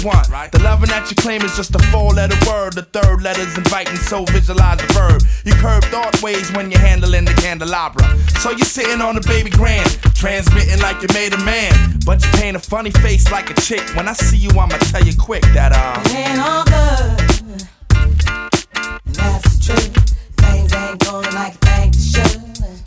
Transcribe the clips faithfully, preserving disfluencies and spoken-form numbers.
want. The loving that you claim is just a four-letter word. The third letter's inviting, so visualize the verb. You curve thought ways when you're handling the candelabra. So you're sitting on a baby grand, transmitting like you made a man. But you paint a funny face like a chick. When I see you, I'ma tell you quick that uh it ain't all good, and that's the truth. Things ain't going like you think they should.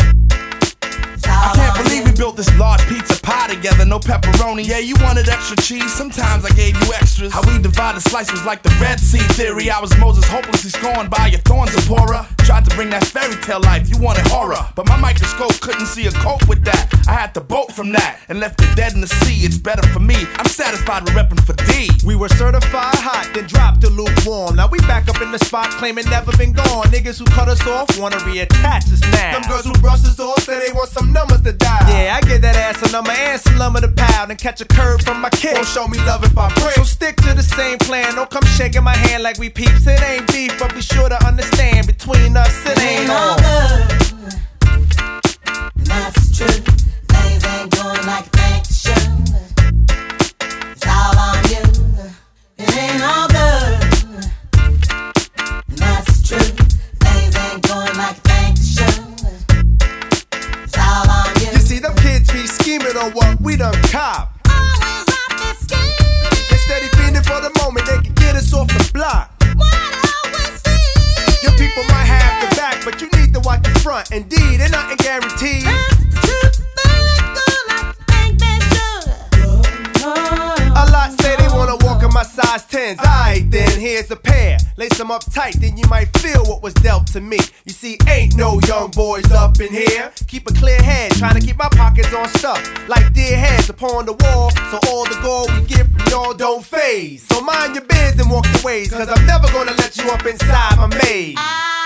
I can't believe we built this large pizza pie together, no pepperoni. Yeah, you wanted extra cheese, sometimes I gave you extras. How we divided slice was like the Red Sea theory. I was Moses hopelessly scorned by your thorns, Zipporah. Tried to bring that fairy tale life, you wanted horror, but my microscope couldn't see a cope with that. I had to bolt from that and left it dead in the sea. It's better for me, I'm satisfied with reppin' for D. We were certified hot, then dropped to lukewarm. Now we back up in the spot, claiming never been gone. Niggas who cut us off wanna reattach us now. Them girls who brush us off say they want some numbers to dial. Yeah, I get that ass a number and some lumber to pound and catch a curve from my kid. Won't show me love if I pray. So stick to the same plan. Don't come shaking my hand like we peeps. It ain't beef, but be sure to understand between us it, it ain't, ain't all all good, and that's the truth. Things ain't going like you think they should. It's all on you. It ain't all good, and that's the truth. Things ain't going like you think they should. It's all on you. You see them kids be scheming on what we done cop. Always up to scheme. They steady fiending for the moment they can get us off the block. What always seems. Your people might have the back, but you need to watch the front. Indeed, ain't nothing guaranteed. That's the truth. Things go like you think they should. A lot say they wanna walk in my size tens. Alright then, here's a pair. Lace them up tight, then you might feel what was dealt to me. You see, ain't no young boys up in here. Keep a clear head, trying to keep my pockets on stuff like dear heads upon the wall. So all the gold we get from y'all don't phase. So mind your biz and walk your ways, cause I'm never gonna let you up inside my maze.